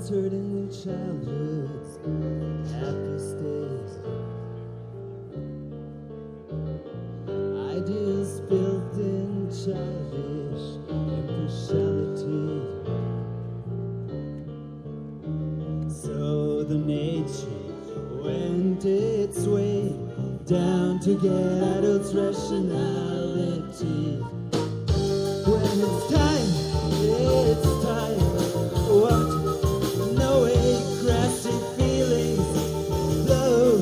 turning childhood's happiest days. Ideas built in childish impartiality. So the nature went its way down to get adult rationality. When it's time, it's time. What? No way, grassy feelings blow.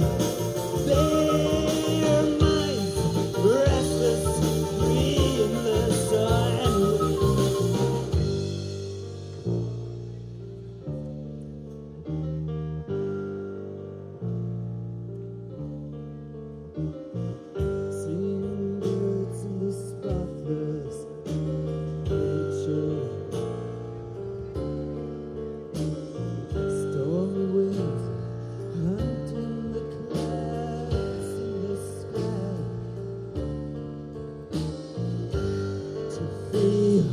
Their minds restless, dreamless, and seeing birds in the spotless nature. Stormy winds hunting the clouds in the sky. To feel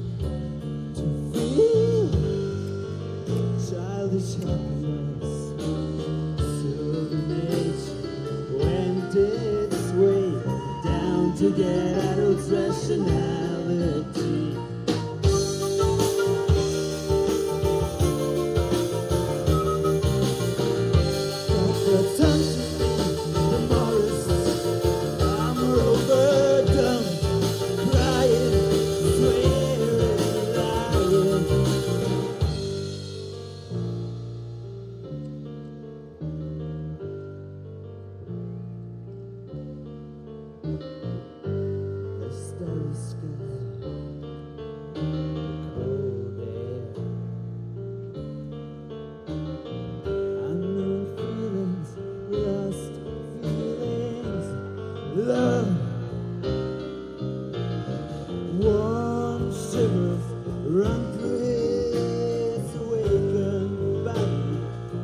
childish happiness. So the nature went its way down to get adult rationality. The starry sky, the cold air, unknown feelings, lost feelings, love, warm shivers run through his awakened body.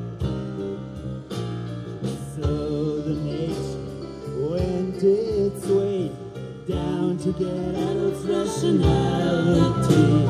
So the nature went its way down to get adult rationality.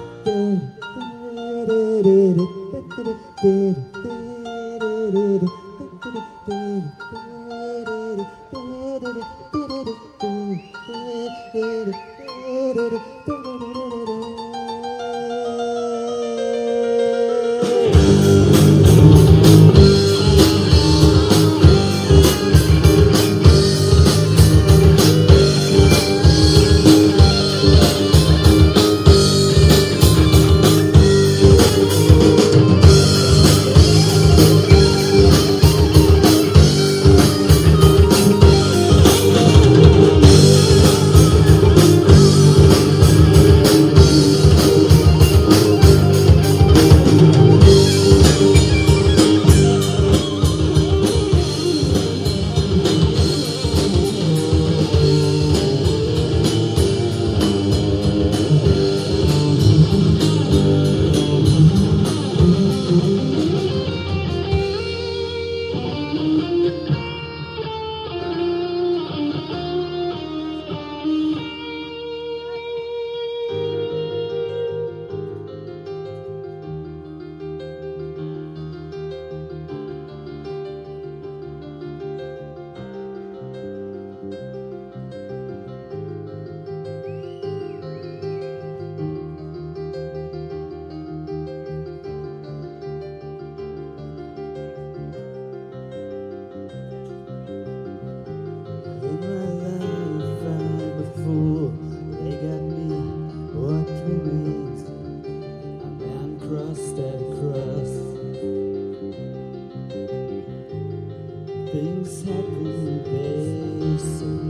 In my life I'm a fool. They got me. What remains? A man crossed at a cross. Things happen, they say.